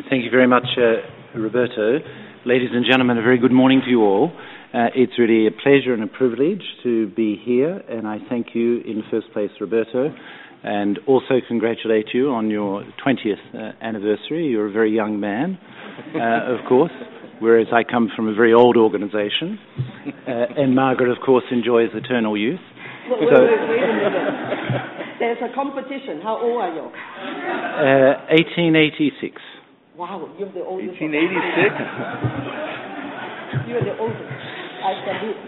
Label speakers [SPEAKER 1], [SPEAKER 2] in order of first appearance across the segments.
[SPEAKER 1] Thank you very much, Roberto. Ladies and gentlemen, a very good morning to you all. It's really a pleasure and a privilege to be here, and I thank you in the first place, Roberto, and also congratulate you on your 20th anniversary. You're a very young man, of course, whereas I come from a very old organisation, and Margaret, of course, enjoys eternal youth.
[SPEAKER 2] Wait a minute. There's a competition. How old are you?
[SPEAKER 1] 1886.
[SPEAKER 2] Wow, you're the oldest.
[SPEAKER 3] 1886?
[SPEAKER 2] You're the oldest. I salute.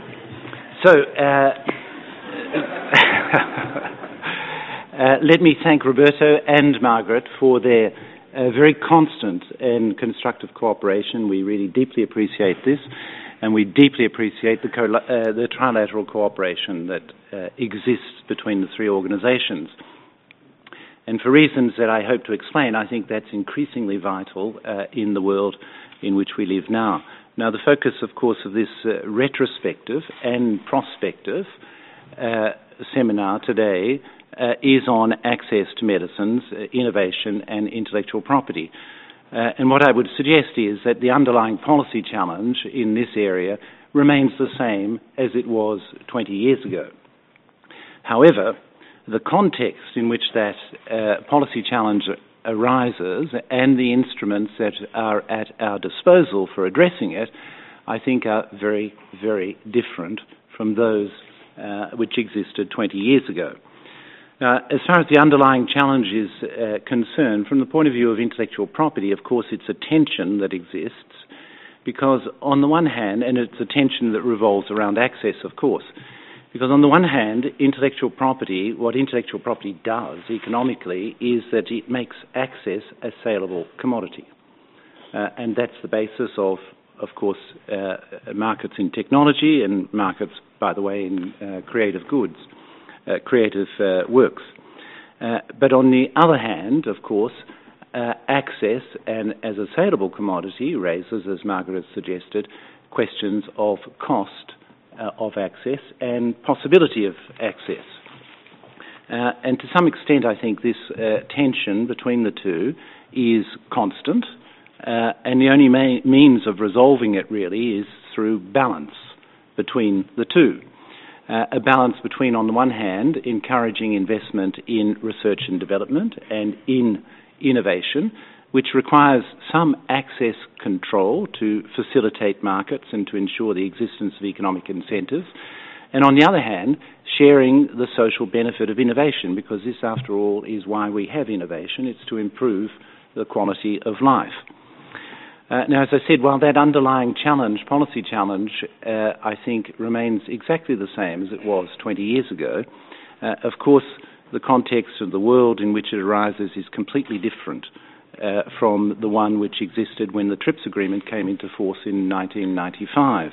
[SPEAKER 1] So, let me thank Roberto and Margaret for their very constant and constructive cooperation. We really deeply appreciate this, and we deeply appreciate the trilateral cooperation that exists between the three organisations. And for reasons that I hope to explain, I think that's increasingly vital in the world in which we live now. Now, the focus, of course, of this retrospective and prospective seminar today is on access to medicines, innovation, and intellectual property. And what I would suggest is that the underlying policy challenge in this area remains the same as it was 20 years ago. However, the context in which that policy challenge arises and the instruments that are at our disposal for addressing it, I think are very, very different from those which existed 20 years ago. As far as the underlying challenge is concerned, from the point of view of intellectual property, of course, it's a tension that exists because on the one hand, and it's a tension that revolves around access, of course, because on the one hand, intellectual property, what intellectual property does economically is that it makes access a saleable commodity. And that's the basis of course, markets in technology and markets, by the way, in creative goods, creative works. But on the other hand, of course, access and as a saleable commodity raises, as Margaret has suggested, questions of cost of access and possibility of access. And to some extent, I think this tension between the two is constant, and the only means of resolving it really is through balance between the two. A balance between, on the one hand, encouraging investment in research and development and in innovation, which requires some access control to facilitate markets and to ensure the existence of economic incentives. And on the other hand, sharing the social benefit of innovation, because this, after all, is why we have innovation. It's to improve the quality of life. Now, as I said, while that underlying challenge, policy challenge, I think remains exactly the same as it was 20 years ago, of course, the context of the world in which it arises is completely different from the one which existed when the TRIPS agreement came into force in 1995.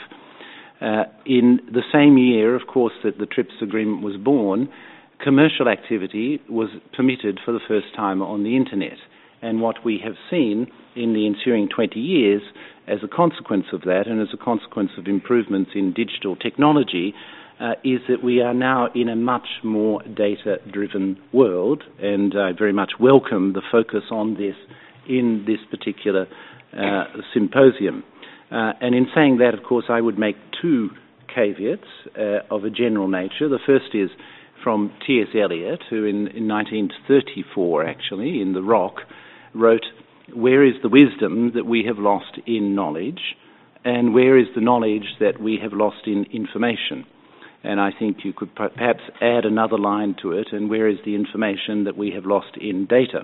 [SPEAKER 1] In the same year, of course, that the TRIPS agreement was born, commercial activity was permitted for the first time on the Internet. And what we have seen in the ensuing 20 years as a consequence of that and as a consequence of improvements in digital technology is that we are now in a much more data-driven world, and I very much welcome the focus on this in this particular symposium. And in saying that, of course, I would make two caveats of a general nature. The first is from T.S. Eliot, who in 1934, actually, in The Rock, wrote, "Where is the wisdom that we have lost in knowledge, and where is the knowledge that we have lost in information?" And I think you could perhaps add another line to it, and where is the information that we have lost in data?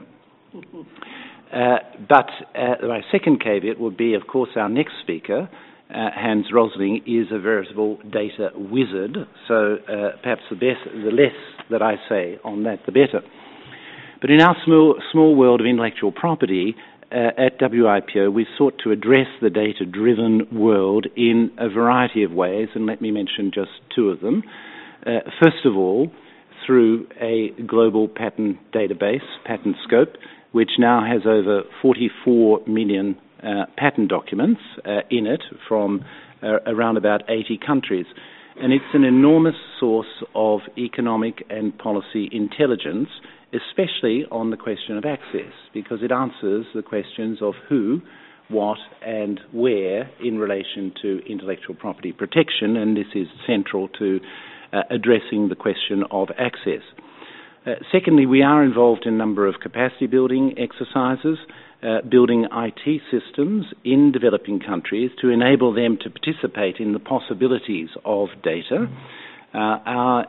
[SPEAKER 1] But my second caveat would be, of course, our next speaker, Hans Rosling, is a veritable data wizard, so perhaps the less that I say on that, the better. But in our small world of intellectual property, at WIPO, we've sought to address the data-driven world in a variety of ways, and let me mention just two of them. First of all, through a global patent database, PatentScope, which now has over 44 million patent documents in it from around about 80 countries. And it's an enormous source of economic and policy intelligence especially on the question of access, because it answers the questions of who, what and where in relation to intellectual property protection, and this is central to addressing the question of access. Secondly, we are involved in a number of capacity building exercises, building IT systems in developing countries to enable them to participate in the possibilities of data. Our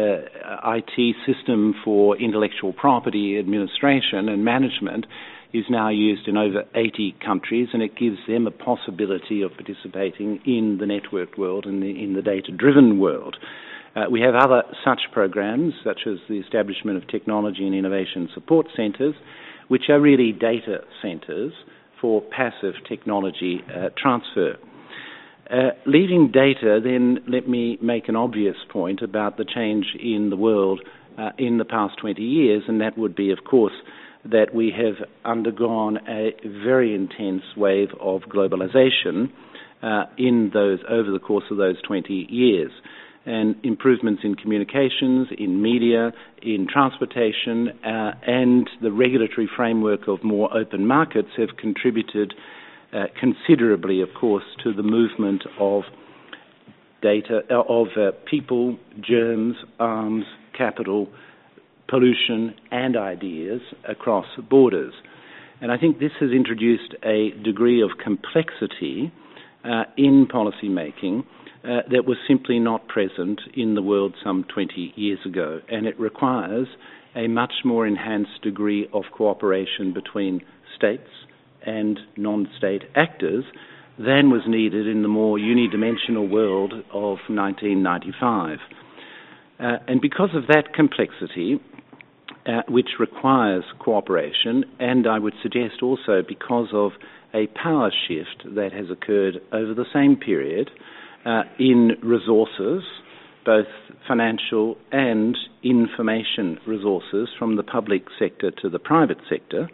[SPEAKER 1] IT system for intellectual property administration and management is now used in over 80 countries, and it gives them a possibility of participating in the networked world and in the data-driven world. We have other such programs, such as the establishment of technology and innovation support centres, which are really data centres for passive technology transfer. Leaving data, then let me make an obvious point about the change in the world in the past 20 years, and that would be, of course, that we have undergone a very intense wave of globalization over the course of those 20 years. And improvements in communications, in media, in transportation, and the regulatory framework of more open markets have contributed considerably, of course, to the movement of data, of people, germs, arms, capital, pollution and ideas across borders. And I think this has introduced a degree of complexity in policy making that was simply not present in the world some 20 years ago. And it requires a much more enhanced degree of cooperation between states and non-state actors than was needed in the more unidimensional world of 1995. And because of that complexity, which requires cooperation, and I would suggest also because of a power shift that has occurred over the same period in resources, both financial and information resources from the public sector to the private sector,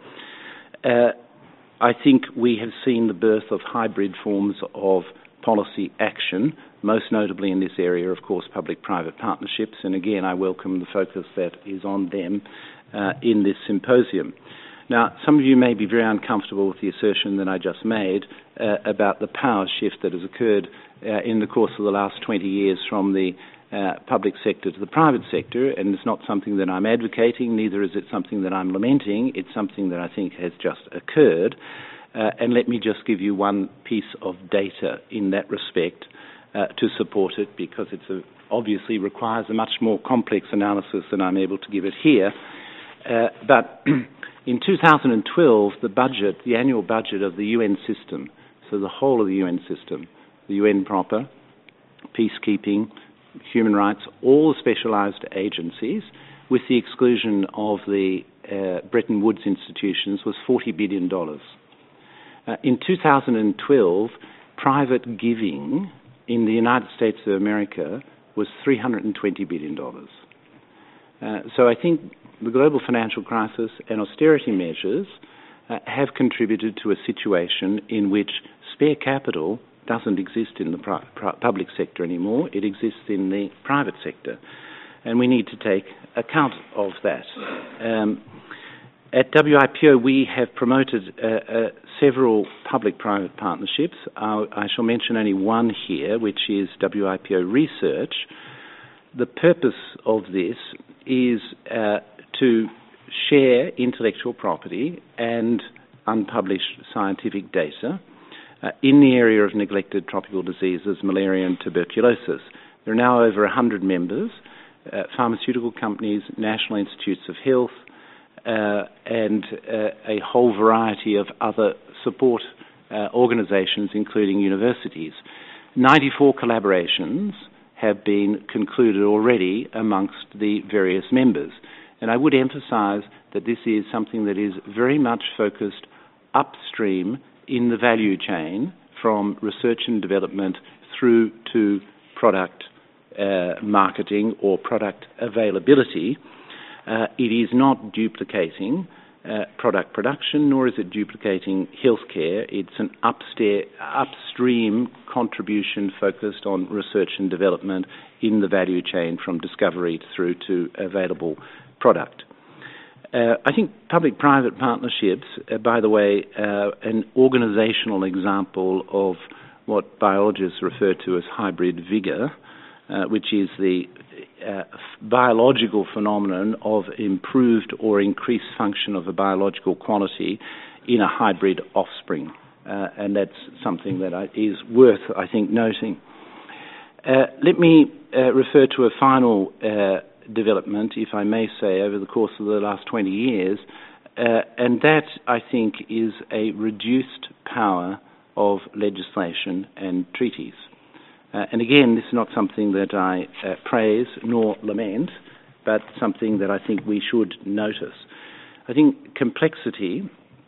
[SPEAKER 1] I think we have seen the birth of hybrid forms of policy action, most notably in this area, of course, public-private partnerships. And again, I welcome the focus that is on them in this symposium. Now, some of you may be very uncomfortable with the assertion that I just made about the power shift that has occurred in the course of the last 20 years from the public sector to the private sector, and it's not something that I'm advocating, neither is it something that I'm lamenting. It's something that I think has just occurred. And let me just give you one piece of data in that respect to support it, because it obviously requires a much more complex analysis than I'm able to give it here. But in 2012, the annual budget of the UN system, so the whole of the UN system, the UN proper, peacekeeping, human rights, all specialised agencies, with the exclusion of the Bretton Woods institutions, was $40 billion. In 2012, private giving in the United States of America was $320 billion. So I think the global financial crisis and austerity measures have contributed to a situation in which spare capital doesn't exist in the public sector anymore. It exists in the private sector. And we need to take account of that. At WIPO, we have promoted several public-private partnerships. I shall mention only one here, which is WIPO Research. The purpose of this is to share intellectual property and unpublished scientific data in the area of neglected tropical diseases, malaria and tuberculosis. There are now over 100 members, pharmaceutical companies, national institutes of health, and a whole variety of other support organizations, including universities. 94 collaborations have been concluded already amongst the various members. And I would emphasize that this is something that is very much focused upstream in the value chain, from research and development through to product marketing or product availability. It is not duplicating product production, nor is it duplicating healthcare. It's an upstream contribution focused on research and development in the value chain from discovery through to available product. I think public-private partnerships, by the way, an organisational example of what biologists refer to as hybrid vigour, which is the biological phenomenon of improved or increased function of a biological quality in a hybrid offspring. And that's something that is worth, I think, noting. Let me refer to a final development, if I may say, over the course of the last 20 years, and that, I think, is a reduced power of legislation and treaties. And again, this is not something that I praise nor lament, but something that I think we should notice. I think complexity,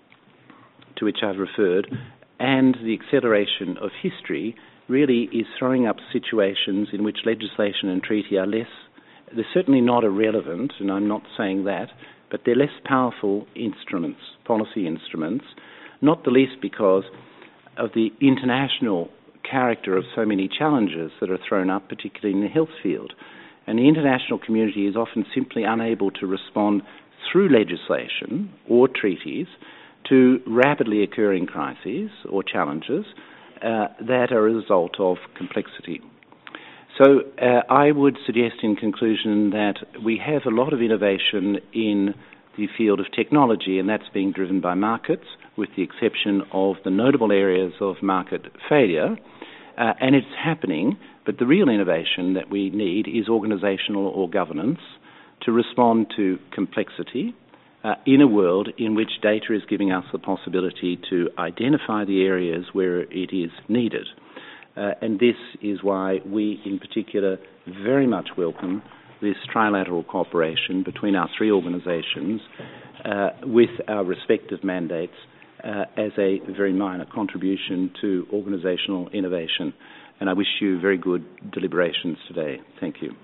[SPEAKER 1] to which I've referred, and the acceleration of history really is throwing up situations in which legislation and treaty are less, they're certainly not irrelevant, and I'm not saying that, but they're less powerful instruments, policy instruments, not the least because of the international character of so many challenges that are thrown up, particularly in the health field. And the international community is often simply unable to respond through legislation or treaties to rapidly occurring crises or challenges that are a result of complexity. So I would suggest in conclusion that we have a lot of innovation in the field of technology, and that's being driven by markets, with the exception of the notable areas of market failure. And it's happening, but the real innovation that we need is organizational or governance to respond to complexity in a world in which data is giving us the possibility to identify the areas where it is needed. And this is why we, in particular, very much welcome this trilateral cooperation between our three organizations with our respective mandates as a very minor contribution to organizational innovation. And I wish you very good deliberations today. Thank you.